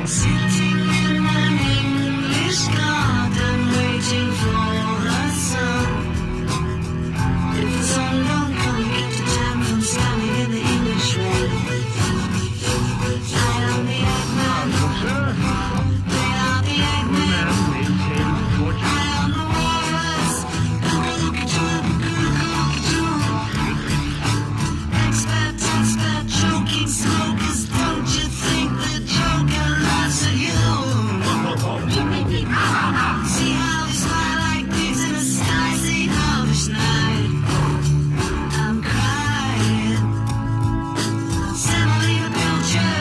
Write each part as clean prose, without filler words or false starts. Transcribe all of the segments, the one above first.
Sitting in an English garden waiting for the sun. If the sun don't come, you get the time from standing in the English rain. I am the Eggman. They are the Eggman. I am the walrus. Look at you. Expert, choking smokers. Don't you think the Joker laughs at you? See how they smile like pigs in a spicy harvest night. I'm crying. Semolina Pilcher.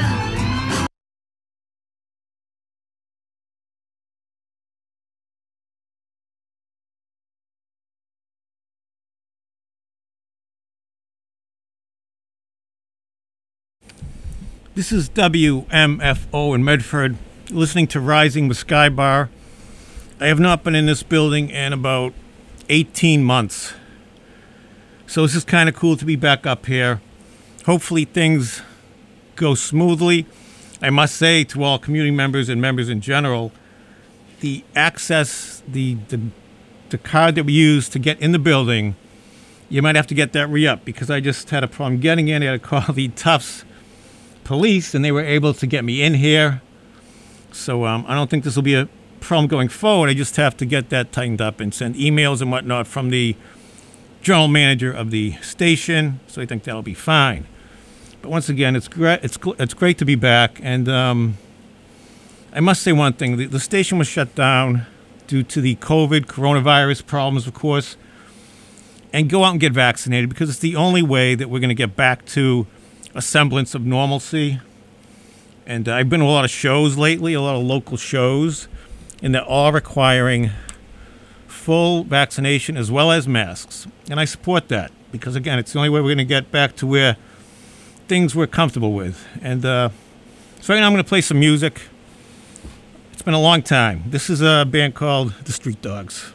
This is WMFO in Medford, listening to Rising with Sky Bar. I have not been in this building in about 18 months. So this is kind of cool to be back up here. Hopefully things go smoothly. I must say to all community members and members in general, the access, the card that we use to get in the building, you might have to get that re-up because I just had a problem getting in. I had to call the Tufts police and they were able to get me in here. So I don't think this will be a problem going forward. I just have to get that tightened up and send emails and whatnot from the general manager of the station. So I think that'll be fine. But once again, it's great. It's great to be back. And I must say one thing: the station was shut down due to the coronavirus problems, of course. And go out and get vaccinated because it's the only way that we're going to get back to a semblance of normalcy. And I've been to a lot of shows lately, a lot of local shows, and they're all requiring full vaccination as well as masks. And I support that because, again, it's the only way we're going to get back to where things we're comfortable with. And so right now I'm going to play some music. It's been a long time. This is a band called The Street Dogs.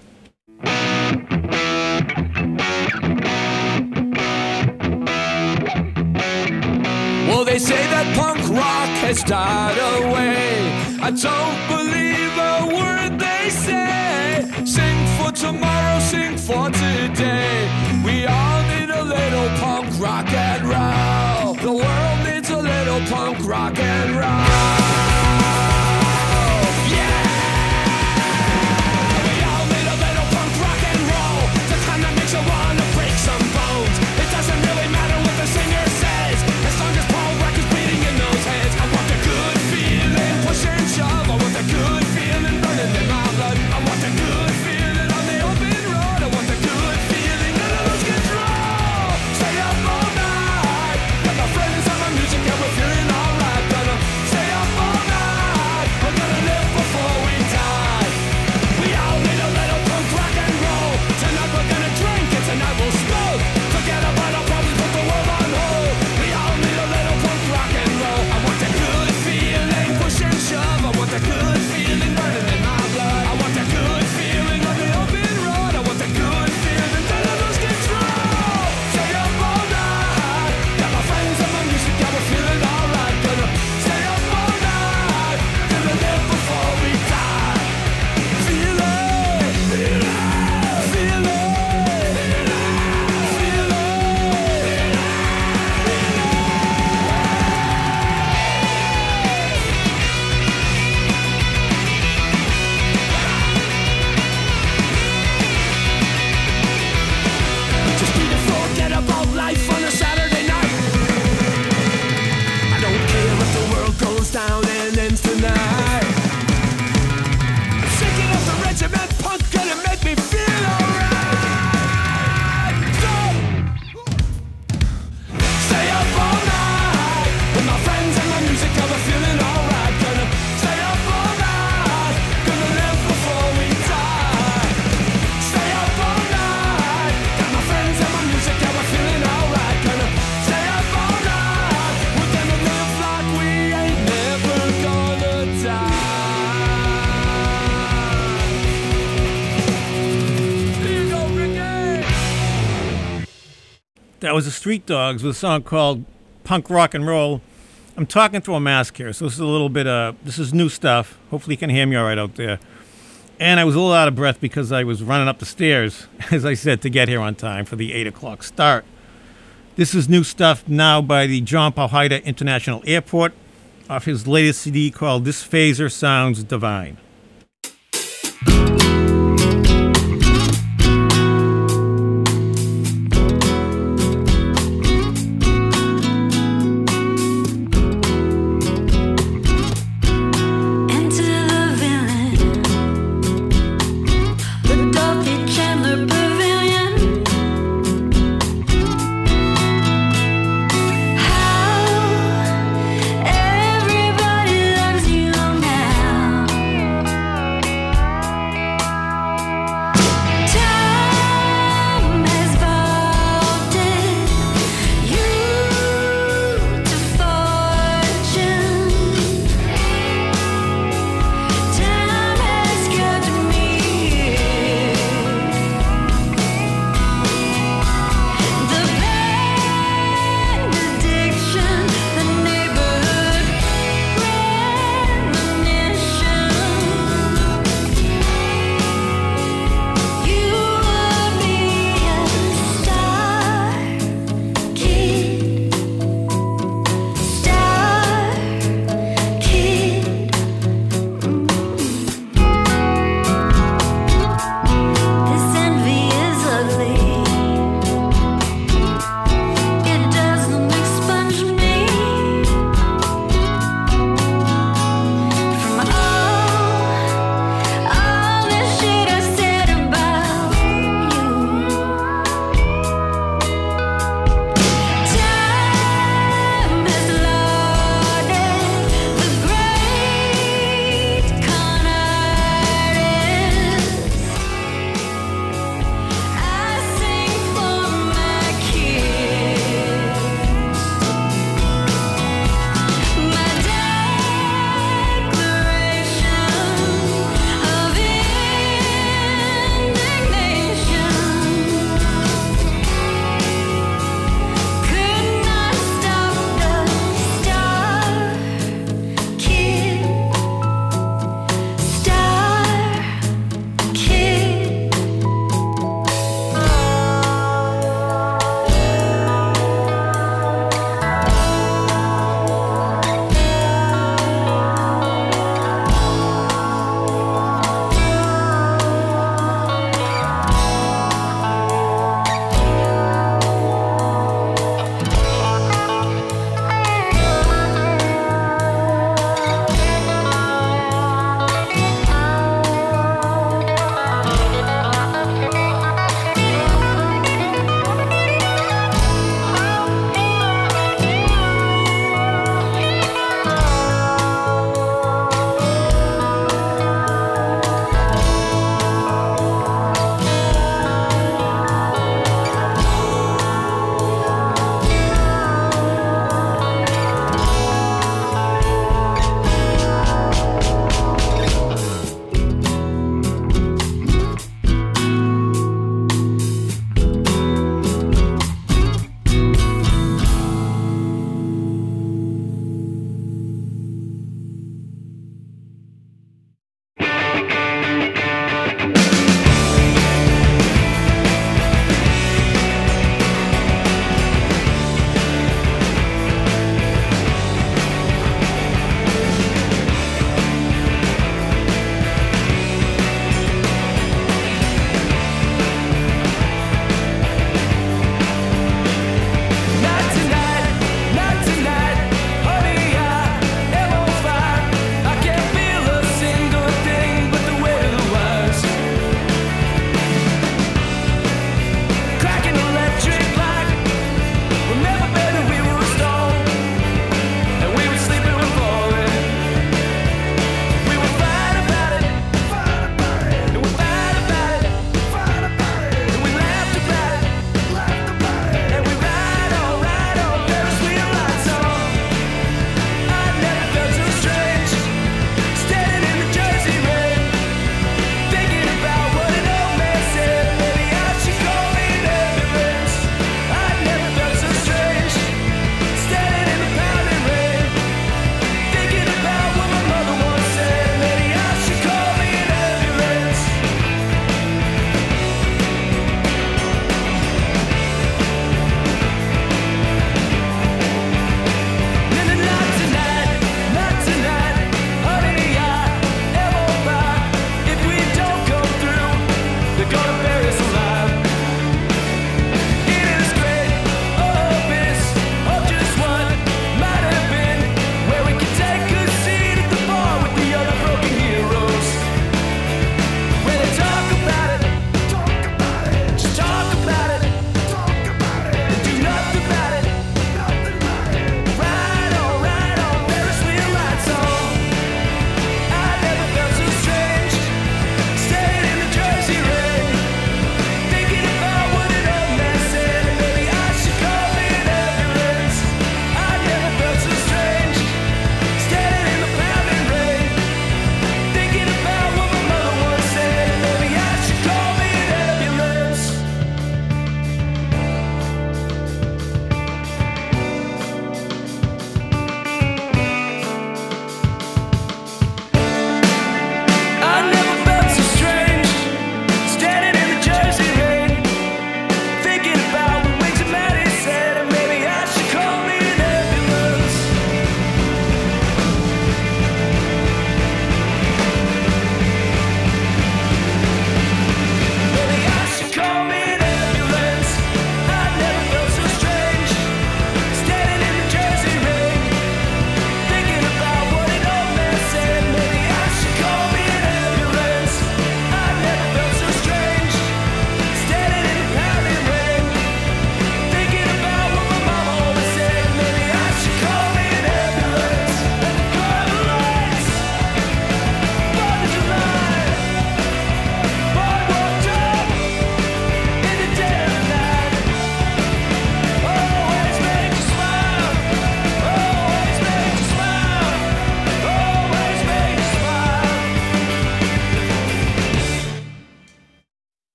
Well, they say that punk rock has died away. I don't believe a word they say. Sing for tomorrow, sing for today. We all need a little punk rock and roll. The world needs a little punk rock and roll. Yeah! We all need a little punk rock and roll. The kind that makes you wanna break some bones. It doesn't really matter what the singer says, as long as Paul Record's beating in those heads. I want the good feeling, push and shove. I want the good feeling running in my blood. I want the good feeling on the open road. I want the good feeling that I lose control. Stay up all night, got my friends and my music and we're feeling alright. Gonna stay up all night, we're gonna live before we die. We all need a little punk rock and roll. Tonight we're gonna drink and tonight we'll smoke. Forget about our problems, put the world on hold. We all need a little punk rock and roll. I want that good feeling, push and shove. I want that good feeling burning in my blood. I want that good feeling on the open road. I want that good feeling that I lose control. Stay up all night, got my friends and my music, yeah, we're feeling alright. Gonna stay up all night, gonna live before we die. Feel it, feel it, feel it. Just need to forget about life on a Saturday night. I don't care if the world goes down and ends tonight. Shaking up the regiment, punk gonna make me feel alright. Stay up all night with my friends and my music, yeah, we're feeling alright. Gonna stay up all night, gonna live before we die. Stay up all night, got my friends and my music, yeah, we're feeling alright. Gonna stay up all night, we're gonna live like we ain't never gonna die. Here you go, Ricky. That was the Street Dogs with a song called Punk Rock and Roll. I'm talking through a mask here, so this is a little bit this is new stuff. Hopefully you can hear me all right out there. And I was a little out of breath because I was running up the stairs, as I said, to get here on time for the 8 o'clock start. This is new stuff now by the John Paul Haida International Airport off his latest CD called This Phaser Sounds Divine. Everybody loves you now.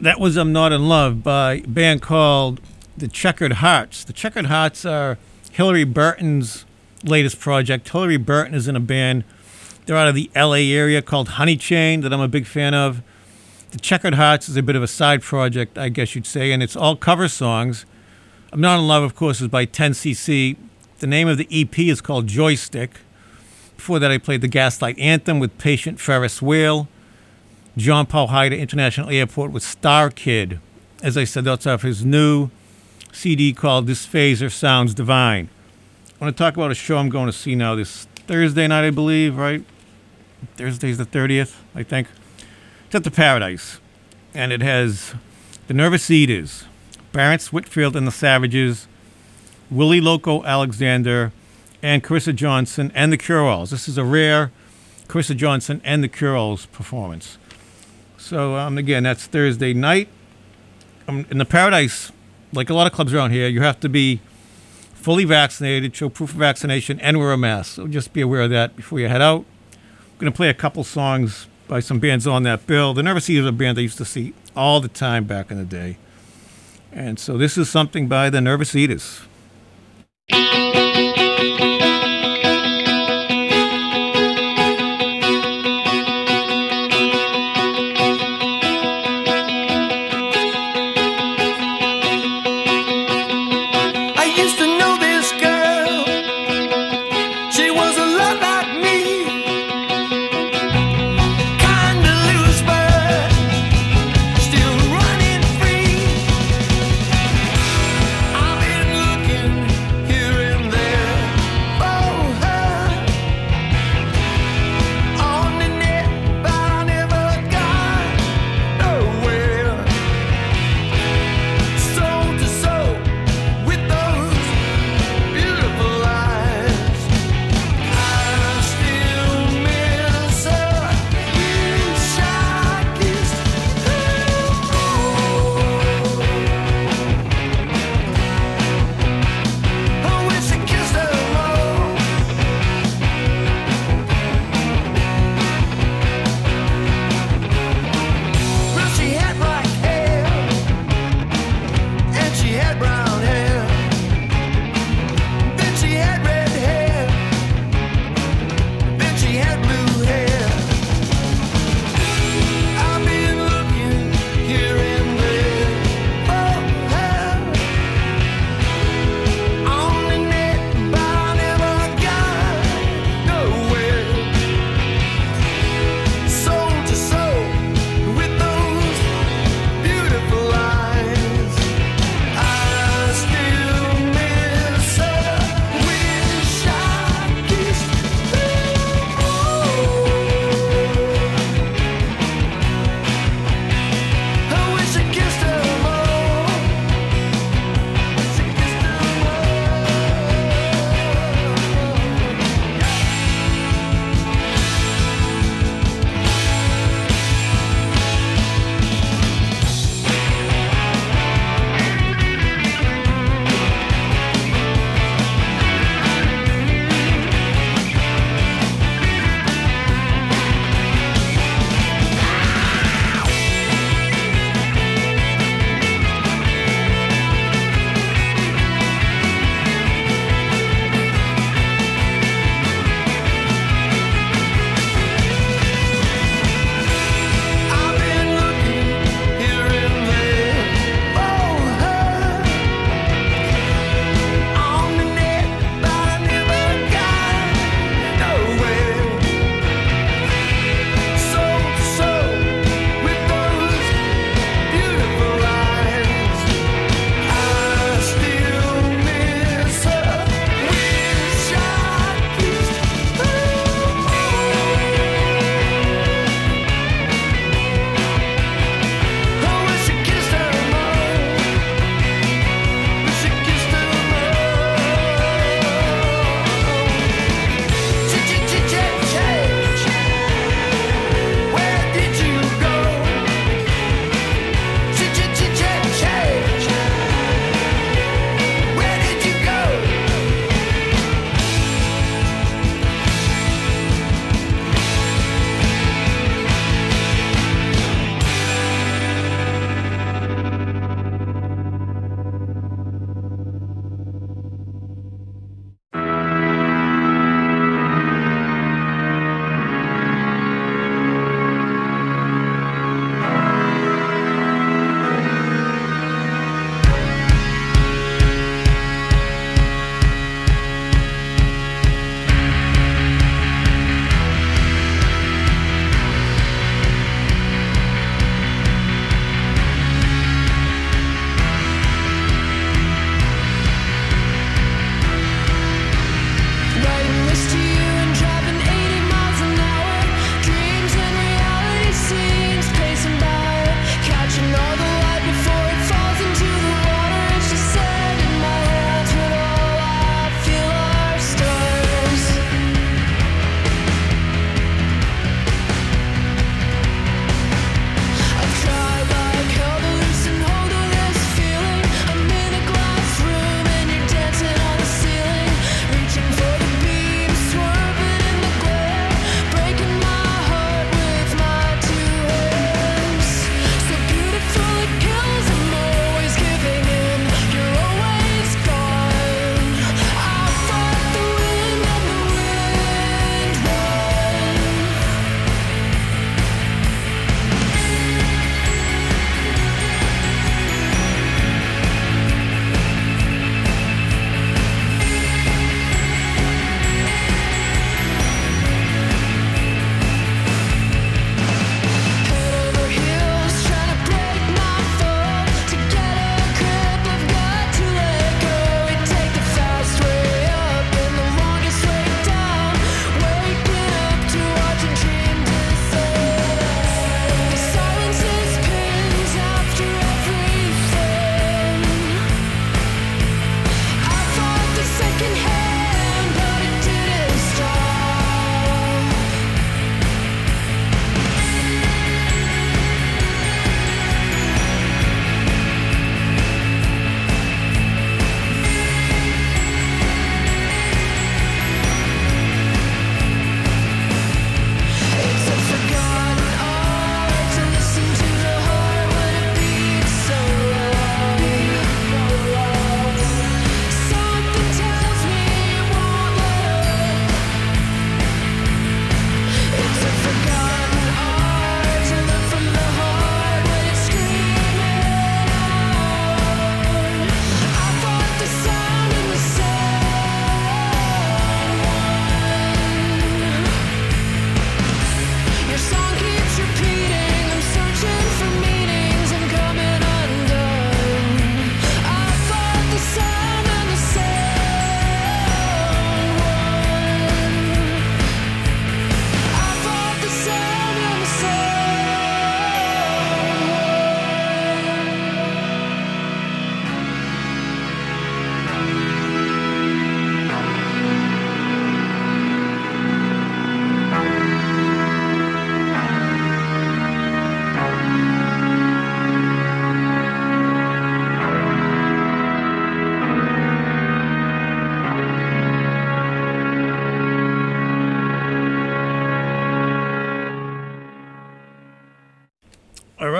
That was I'm Not in Love by a band called The Checkered Hearts. The Checkered Hearts are Hillary Burton's latest project. Hillary Burton is in a band. They're out of the LA area called Honey Chain that I'm a big fan of. The Checkered Hearts is a bit of a side project, I guess you'd say, and it's all cover songs. I'm Not in Love, of course, is by 10cc. The name of the EP is called Joystick. Before that, I played the Gaslight Anthem with Patient Ferris Whale. John Paul Hyder International Airport with Star Kid. As I said, that's off his new CD called This Phaser Sounds Divine. I want to talk about a show I'm going to see now this Thursday night, I believe, right? Thursday's the 30th, I think. It's at the Paradise. And it has the Nervous Eaters, Barrett Whitfield and the Savages, Willie Loco Alexander, and Carissa Johnson and the Cure-Alls. This is a rare Carissa Johnson and the Cure-Alls performance. So, again, that's Thursday night. In the Paradise, like a lot of clubs around here, you have to be fully vaccinated, show proof of vaccination, and wear a mask. So just be aware of that before you head out. I'm going to play a couple songs by some bands on that bill. The Nervous Eaters are a band I used to see all the time back in the day. And so this is something by the Nervous Eaters.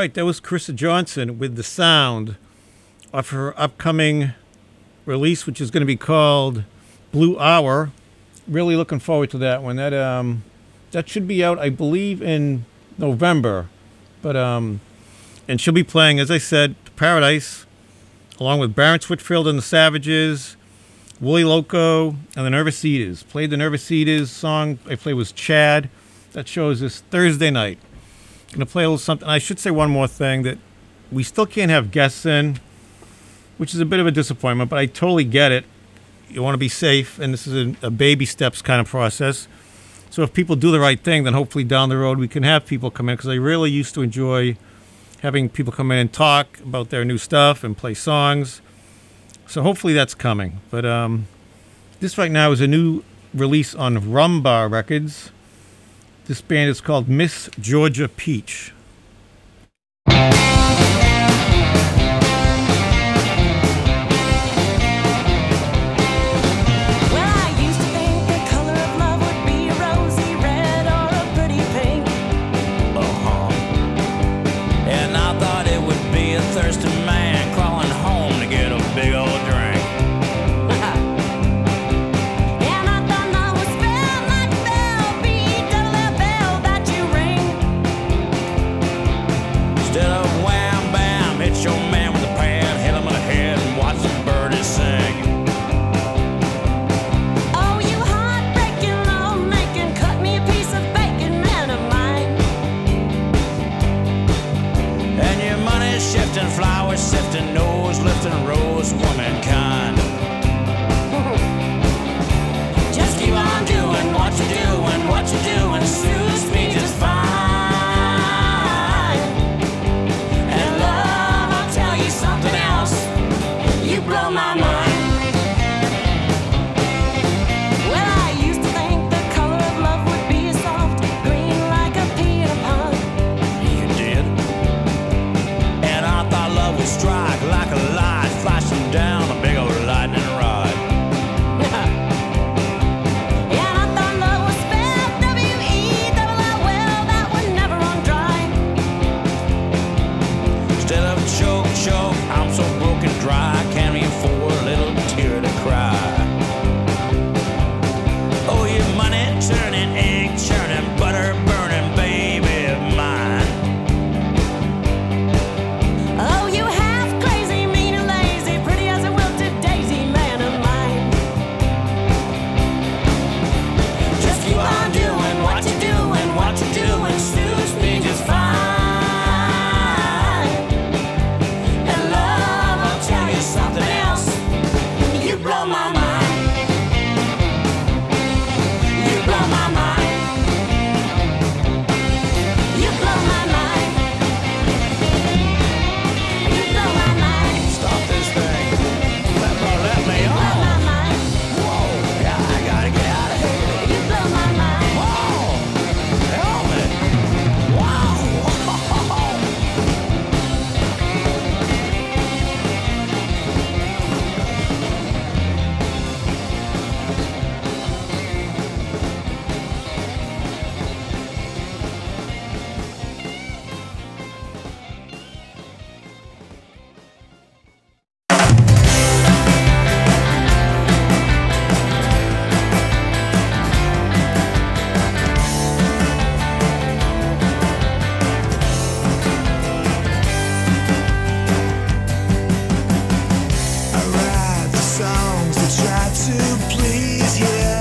right, that was Carissa Johnson with The Sound of her upcoming release, which is going to be called Blue Hour. Really looking forward to that one. That should be out, I believe, in November. But and she'll be playing, as I said, Paradise, along with Baron Switchfield and the Savages, Willie Loco, and the Nervous Eaters. Played the Nervous Eaters song I played was Chad. That show is this Thursday night. Going to play a little something. I should say one more thing, that we still can't have guests in, which is a bit of a disappointment, but I totally get it. You want to be safe, and this is a baby steps kind of process. So if people do the right thing, then hopefully down the road we can have people come in, because I really used to enjoy having people come in and talk about their new stuff and play songs. So hopefully that's coming. But this right now is a new release on Rumbar Records. This band is called Miss Georgia Peach. Thirsty man crawling home to get a big old drink. And I thought I was spelled like bell, B-double-L-bell that you ring. Instead of wham bam, hit your man with a pad, hit him in the head and watch the birdies sing. Oh, you heartbreaking, love-making, cut me a piece of bacon, man of mine. And your money's shifting, flowers sifting, nose lifting, rose womankind. Just keep on doing what you're doing, what you're doing suits me just fine. And love, I'll tell you something else, you blow my mind. Well, I used to think the color of love would be a soft green like a pea in a pond. You did. And I thought love would strike like a light flashing down a big old lightning rod. And I thought love was spelled W-E-double-L, well, that would never run dry. Instead of choke, choke, I'm so broken dry, I can't even afford a little tear to cry. Oh, your money turning, egg churning, butter burning, baby of mine. Oh, you half crazy, mean and lazy, pretty as a wilted daisy, man of mine. Just keep on doing what you're doing, what you're doing suits me just fine. And love, I'll tell you something else, you blow my mind. You blow my mind. You blow my mind. You blow my mind. Stop this thing. Let me You blow on. my mind. Whoa, yeah, I gotta get out of here. You blow my mind. Whoa, help me. Wow. I write the songs that try to please you.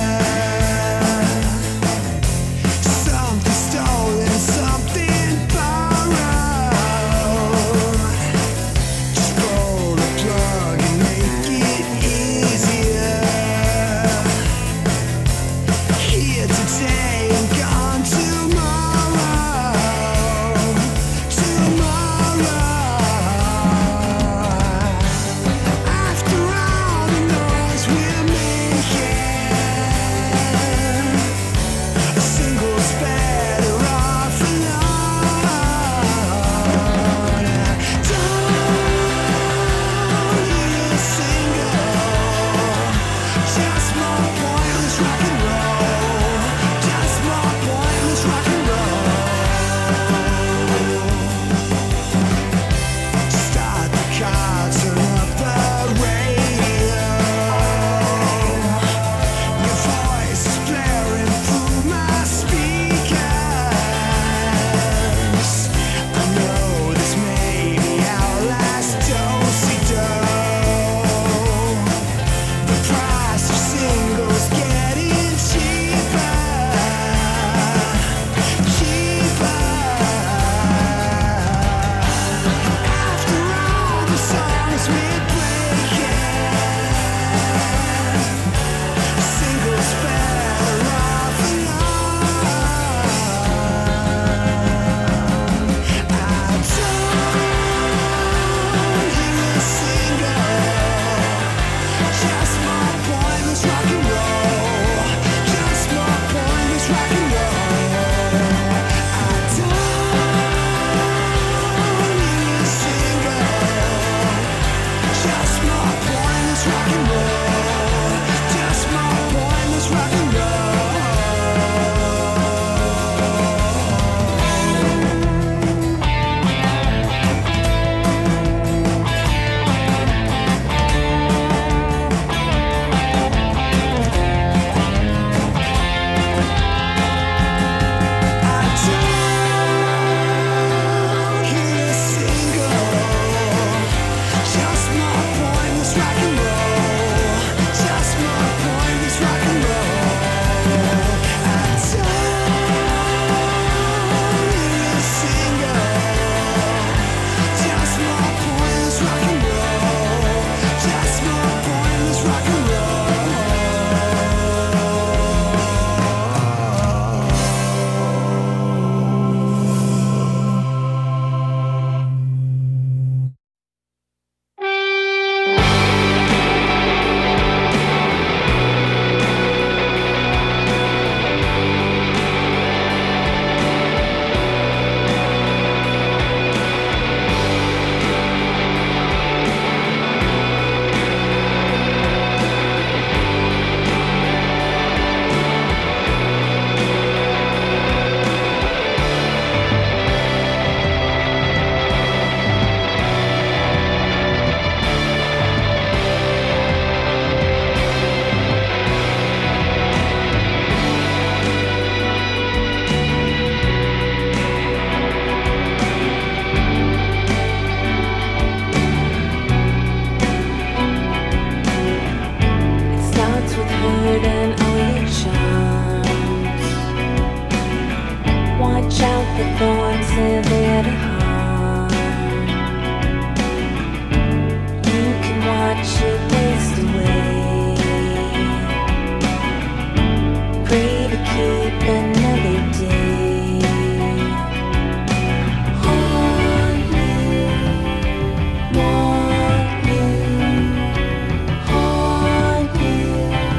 Something stolen, something borrowed. Just pull the plug and make it easier. Here today and gone tomorrow. After all the noise we're making. escape another day. Want you, want you, want you,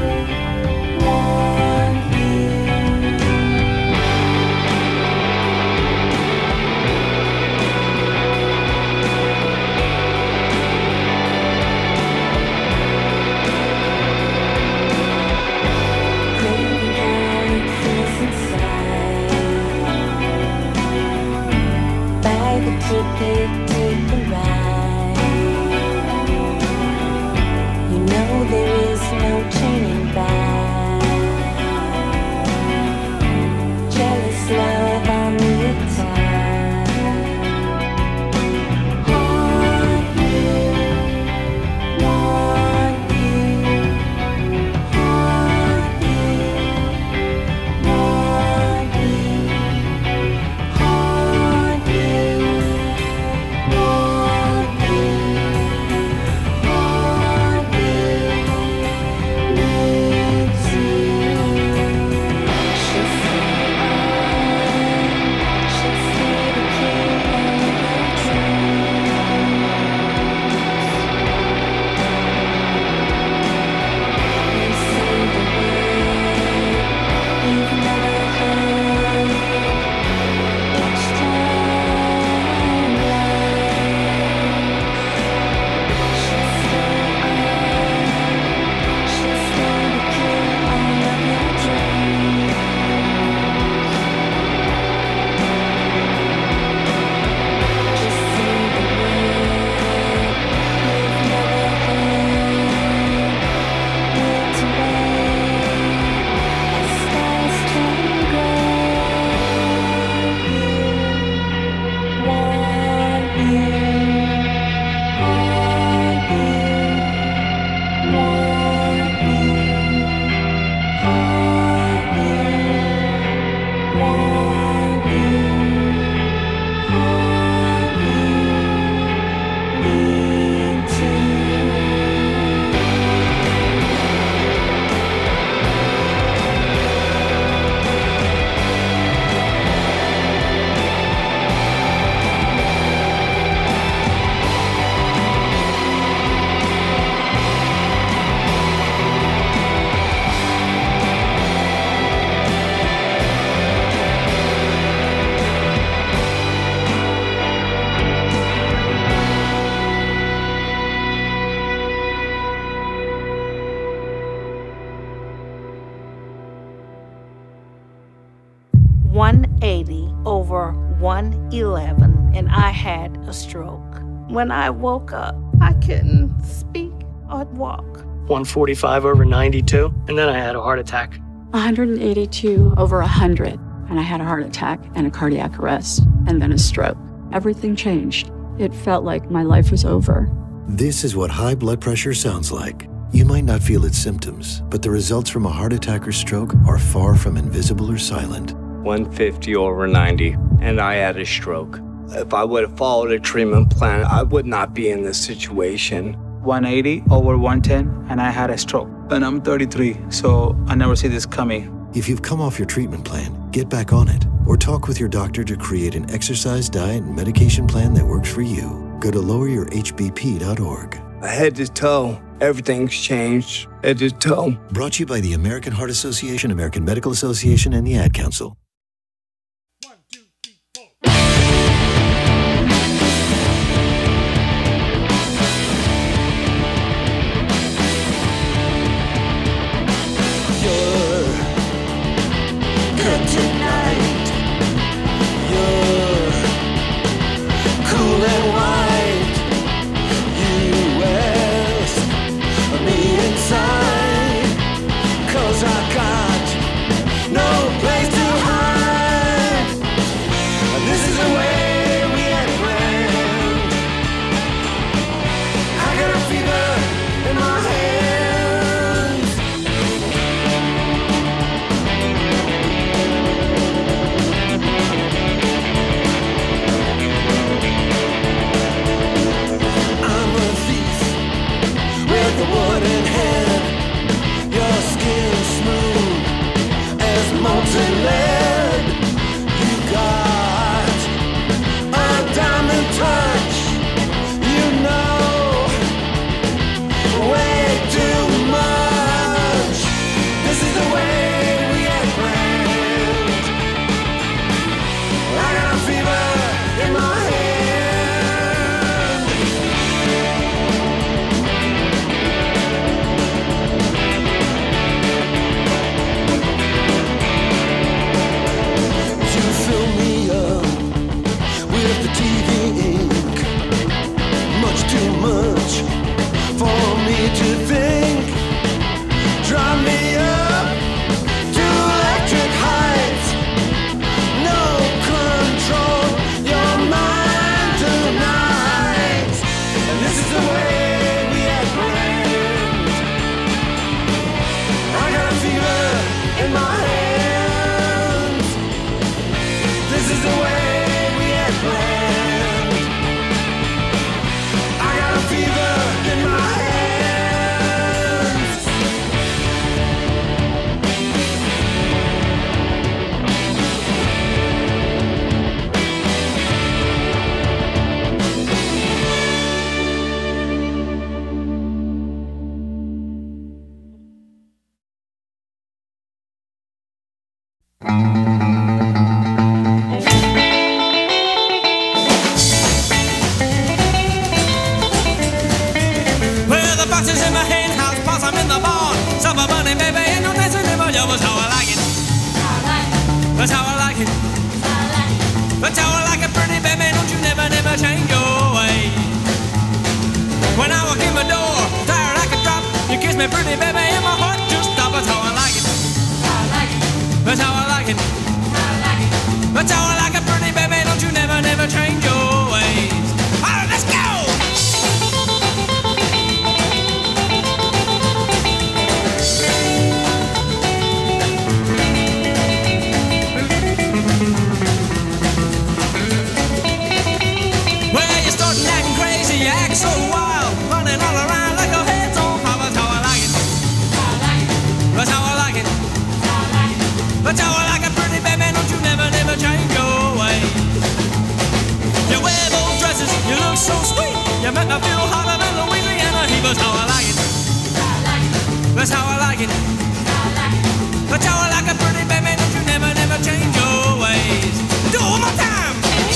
want you. Craving how it feels inside. Buy the ticket, take the ride. You know there is no turning back. Jealous love on the attack. Want you, want you, want you, want you, want you, want you, want you, need you. She'll say she'll say the king of her dreams. You say the word you've never heard. Each time she'll say the king of your dreams. Just say the word you've never heard. Need to wait as stars turn gray. Want you, want you, want you, want you, want you, need to. over 111 and I had a stroke. When I woke up, I couldn't speak or walk. 145 over 92, and then I had a heart attack. 182 over 100, and I had a heart attack and a cardiac arrest, and then a stroke. Everything changed. It felt like my life was over. This is what high blood pressure sounds like. You might not feel its symptoms, but the results from a heart attack or stroke are far from invisible or silent. 150 over 90, and I had a stroke. If I would have followed a treatment plan, I would not be in this situation. 180 over 110, and I had a stroke. And I'm 33, so I never see this coming. If you've come off your treatment plan, get back on it, or talk with your doctor to create an exercise, diet, and medication plan that works for you. Go to loweryourhbp.org. Head to toe, everything's changed. Head to toe. Brought to you by the American Heart Association, American Medical Association, and the Ad Council. Good tonight. You're cool and white. You ask me inside, 'cause I got no place to hide. Well, the box is in my hen house, boss, I'm in the barn. Summer bunny, baby, ain't no dancing in my yard. That's how I like it. That's how I like it. That's how I like it, pretty baby. Don't you never, never change your way. When I walk in my door, tired I could drop. You kiss me, pretty baby, and my heart just stops. That's how I like it. That's how I like it. That's how I like it, pretty baby. Don't you never, never change your ways. All right, let's go. Well, you're starting acting crazy, you act so wild, running all around like your head's on fire. That's how I like it. That's how I like it. That's how I like it, pretty baby. Don't you never, never change your ways. You wear those dresses, you look so sweet. You make me feel hotter than Louisiana heat. That's how I like it. That's how I like it. That's how I like it, pretty baby. Don't you never, never change your ways. Do it one more time.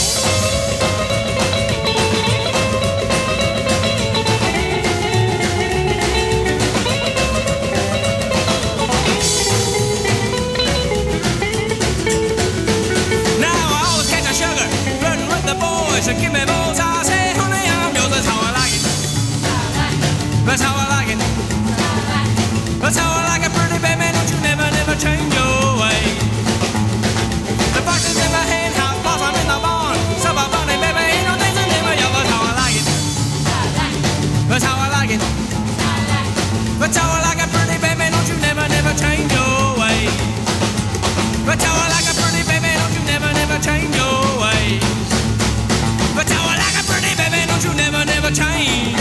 So give me those, I say, honey, I'm yours. That's how I like it. That's how I like it. That's how I like it, pretty baby. Don't you never, never change your ways. The box is in my hen house, boss, I'm in the barn. Summer bunny, baby, ain't no dancing in my yard. That's how I like it. That's how I like it. That's how I like it, pretty baby. Don't you never, never change your ways. That's how I like it, pretty baby. Don't you never, never change your ways. That's how I like it, pretty baby. Don't you never, never change.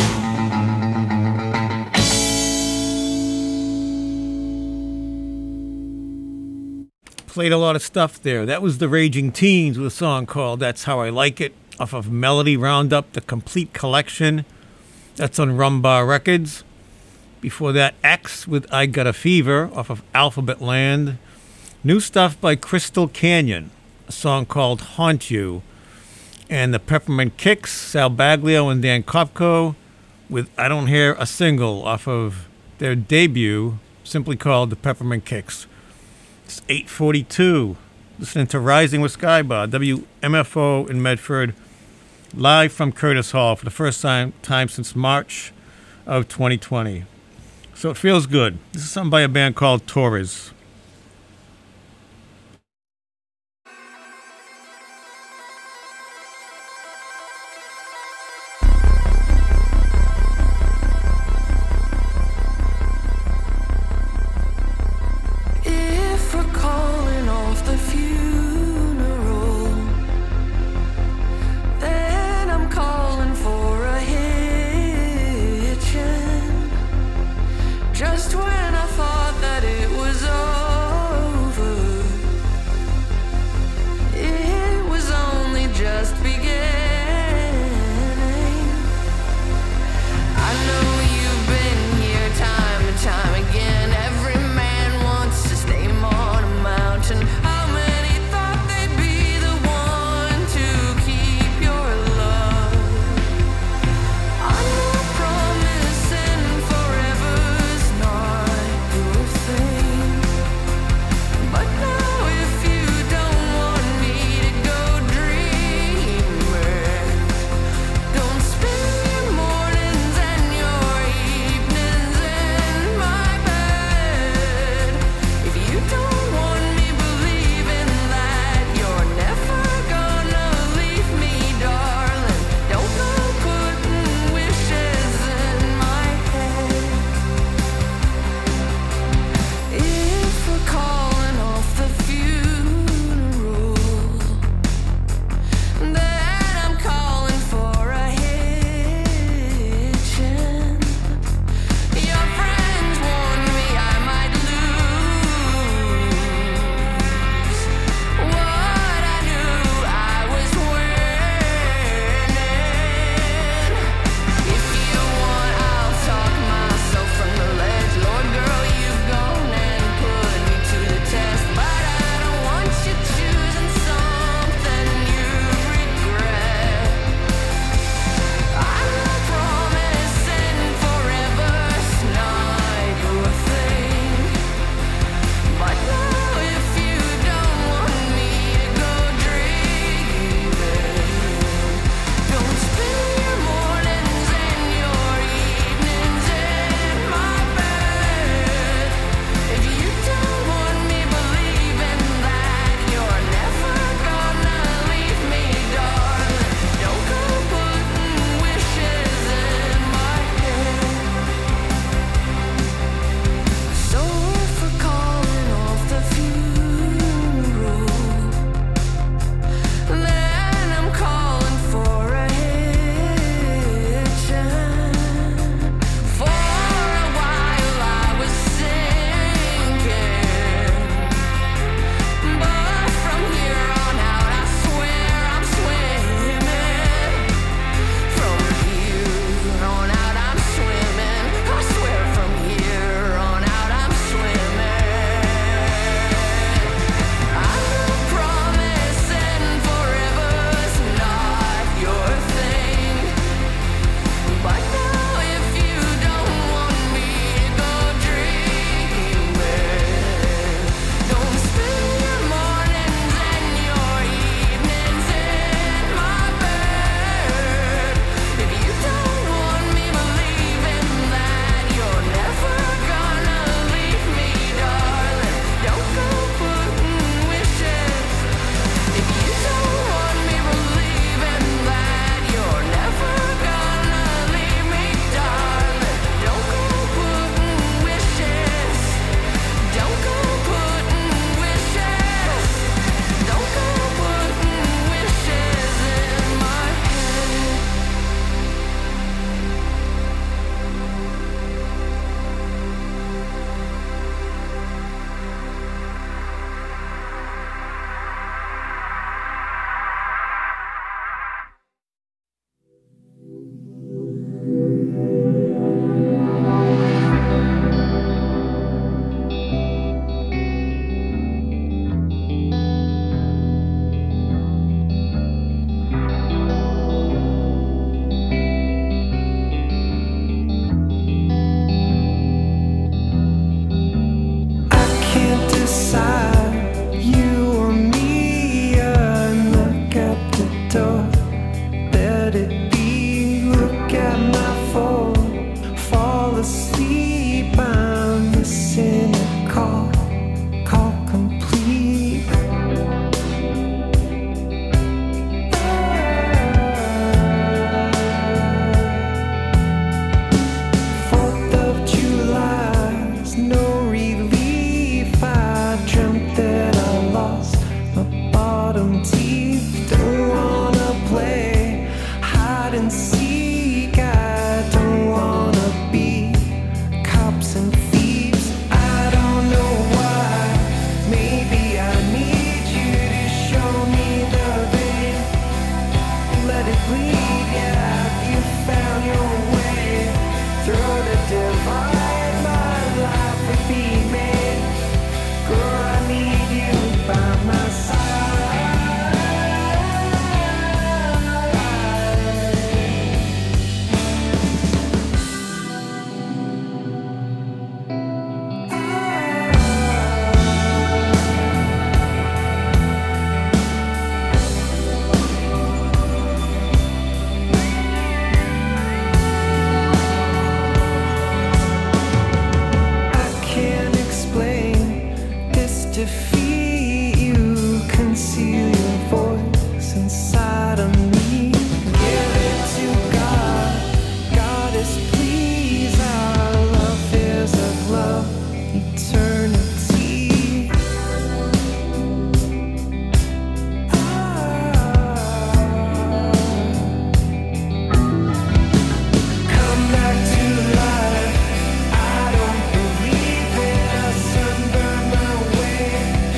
Played a lot of stuff there. That was the Raging Teens with a song called That's How I Like It off of Melody Roundup, the complete collection. That's on Rumbar Records. Before that, X with I Got a Fever off of Alphabet Land. New stuff by Crystal Canyon, a song called Haunt You. And the Peppermint Kicks, Sal Baglio and Dan Kopko with I Don't Hear a Single off of their debut, simply called the Peppermint Kicks. It's 8:42. Listening to Rising with Skybar, WMFO in Medford, live from Curtis Hall for the first time since March of 2020. So it feels good. This is something by a band called Torres. Just when I thought that it was over. defeat you, conceal your voice inside of me. Give it to God, Goddess, please. Our love is of love, eternity. Come back to life. I don't believe in a sunburn my way.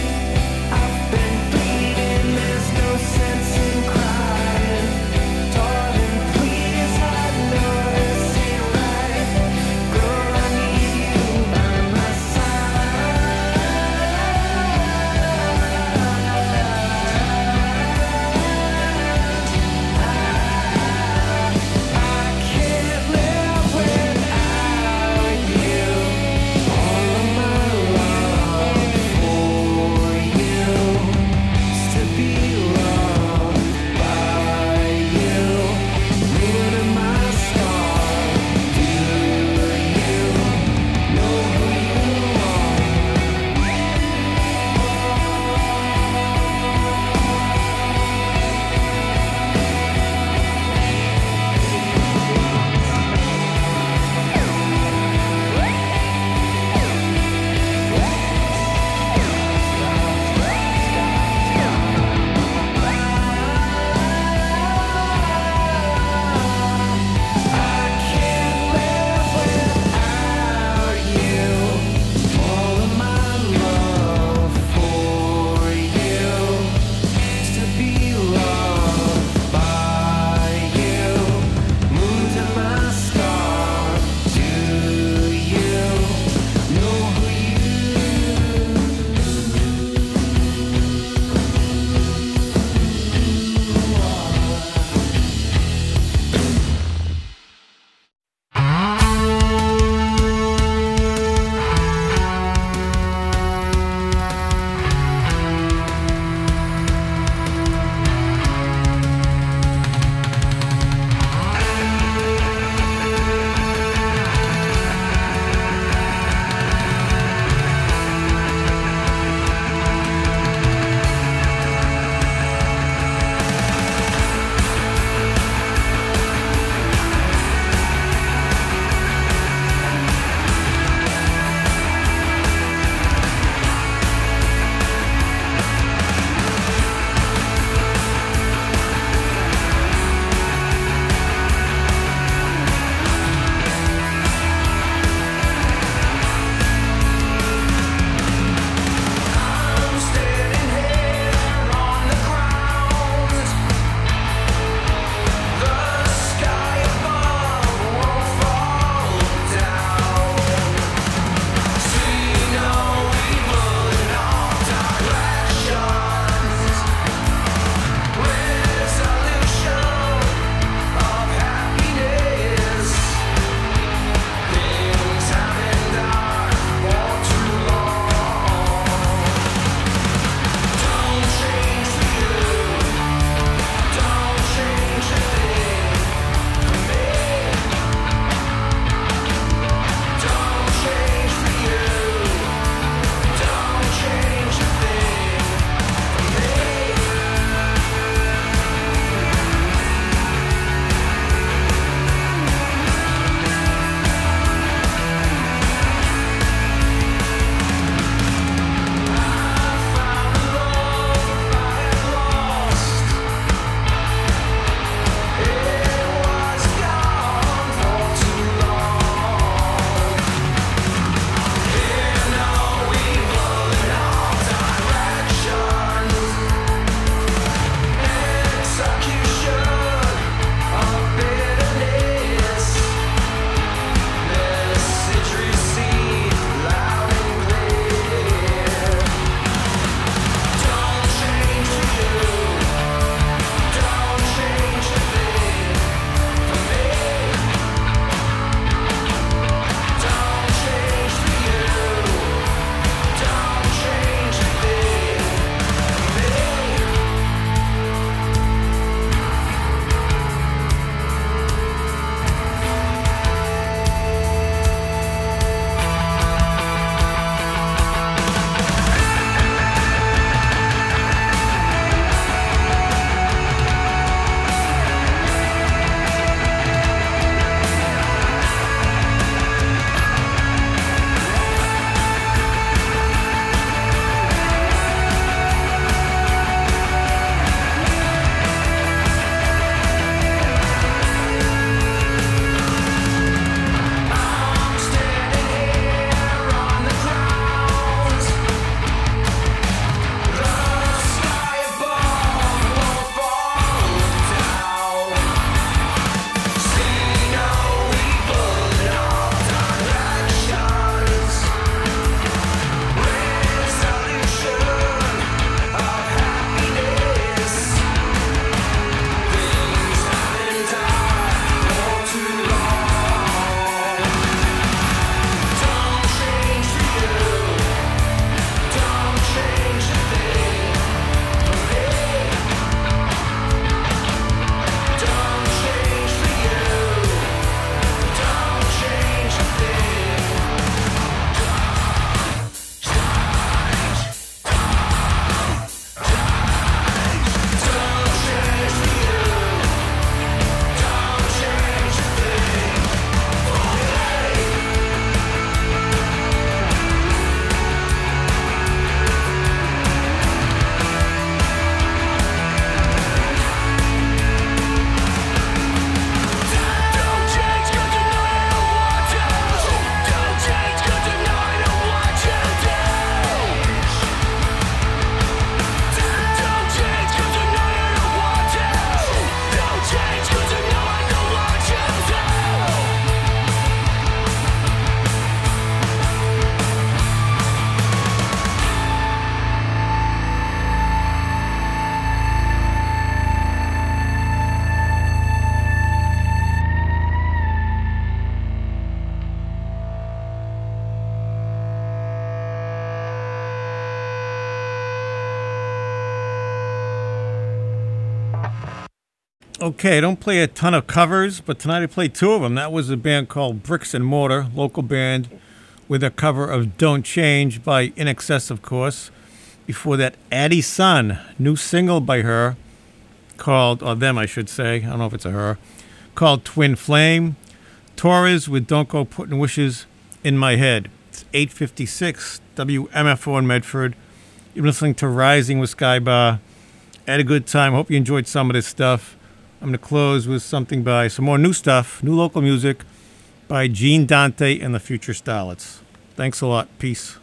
Okay, I don't play a ton of covers, but tonight I played two of them. That was a band called Bricks and Mortar, local band, with a cover of Don't Change by In Excess, of course. Before that, Addie Sun, new single by her called, or them I should say, I don't know if it's a her, called Twin Flame. Torres with Don't Go Putting Wishes in My Head. It's 8:56, WMFO in Medford. You're listening to Rising with Sky Bar. I had a good time. Hope you enjoyed some of this stuff. I'm going to close with something by some more new stuff, new local music by Gene Dante and the Future Starlets. Thanks a lot. Peace.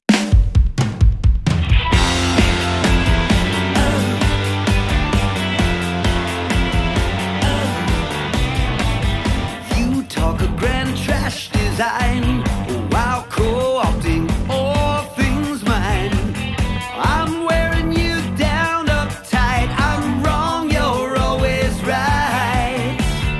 You talk a grand trash design while co-opting all things mine. I'm wearing you down uptight. I'm wrong, you're always right.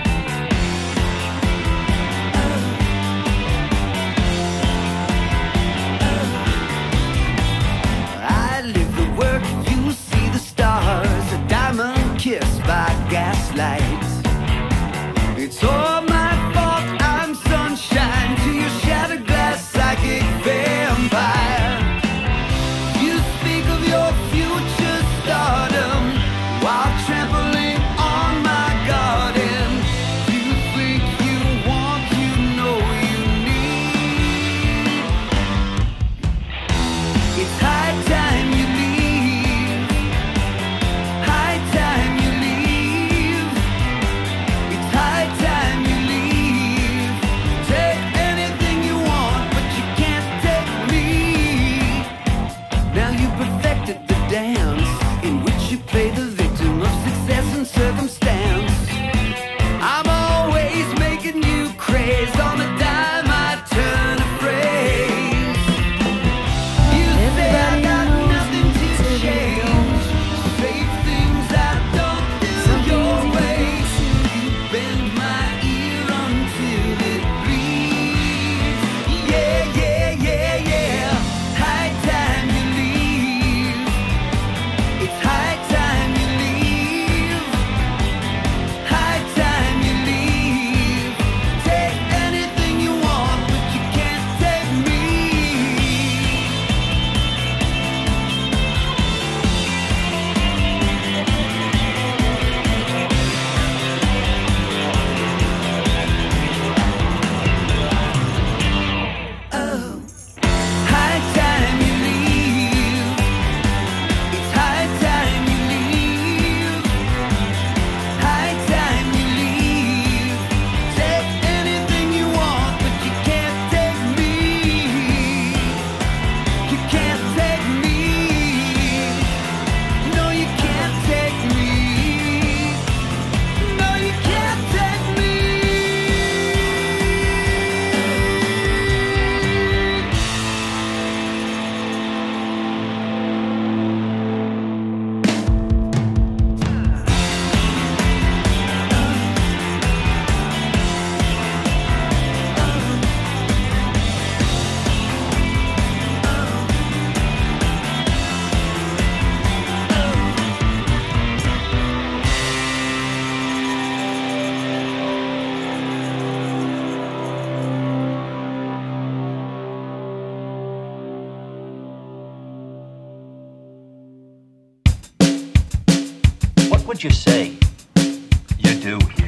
I live the work, you see the stars. A diamond kiss by gaslight. It's all my fault, I'm sunshine to your shattered glass psychic vampire. You speak of your future stardom while trampling on my garden. You think you want, you know you need. It's high time you leave. High time you leave. It's high time you leave. Take anything you want, but you can't take me. Now you perfected the dance in which you play the victim of success and circumstance. I'm always making you crazy on the dime I turn a phrase. You say I got nothing to change. Say things I don't do your way. You bend my ear until it bleeds. Yeah, yeah, yeah, yeah. High time you leave. It's high time you leave. High time you leave. Take anything you want, but you can't take me. High time you leave. It's high time you leave. High time you leave. Take anything you want, but you can't take me. You can't take me. No, you can't take me. No, you can't take me. What would you say you do